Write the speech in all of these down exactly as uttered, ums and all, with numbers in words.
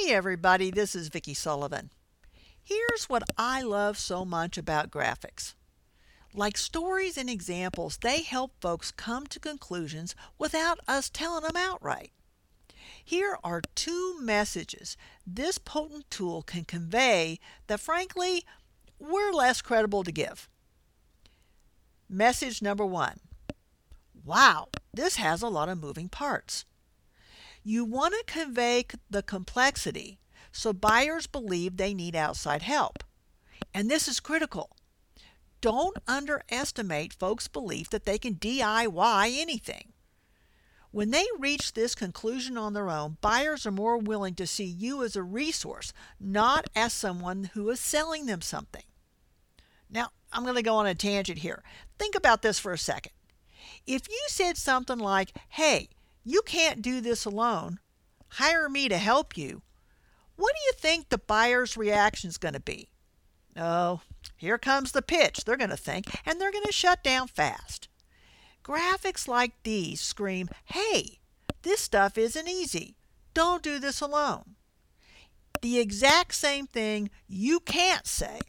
Hey everybody, this is Vicki Sullivan. Here's what I love so much about graphics. Like stories and examples, they help folks come to conclusions without us telling them outright. Here are two messages this potent tool can convey that frankly, we're less credible to give. Message number one. Wow, this has a lot of moving parts. You want to convey the complexity so buyers believe they need outside help. And this is critical. Don't underestimate folks' belief that they can D I Y anything. When they reach this conclusion on their own, buyers are more willing to see you as a resource, not as someone who is selling them something. Now, I'm going to go on a tangent here. Think about this for a second. If you said something like, hey, you can't do this alone, hire me to help you, what do you think the buyer's reaction is going to be? Oh, here comes the pitch, they're going to think, and they're going to shut down fast. Graphics like these scream, hey, this stuff isn't easy. Don't do this alone. The exact same thing you can't say.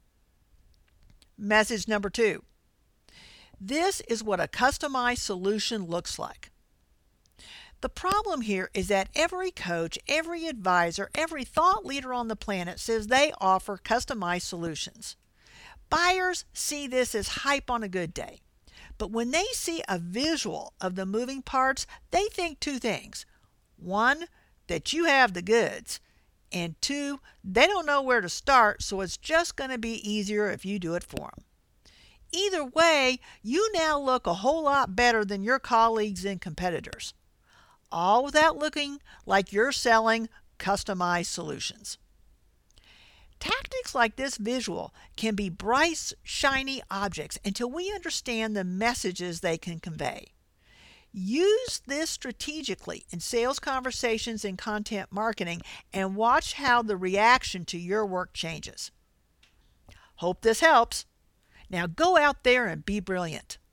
Message number two. This is what a customized solution looks like. The problem here is that every coach, every advisor, every thought leader on the planet says they offer customized solutions. Buyers see this as hype on a good day. But when they see a visual of the moving parts, they think two things. One, that you have the goods. And two, they don't know where to start, so it's just going to be easier if you do it for them. Either way, you now look a whole lot better than your colleagues and competitors. All without looking like you're selling customized solutions. Tactics like this visual can be bright, shiny objects until we understand the messages they can convey. Use this strategically in sales conversations and content marketing and watch how the reaction to your work changes. Hope this helps. Now go out there and be brilliant.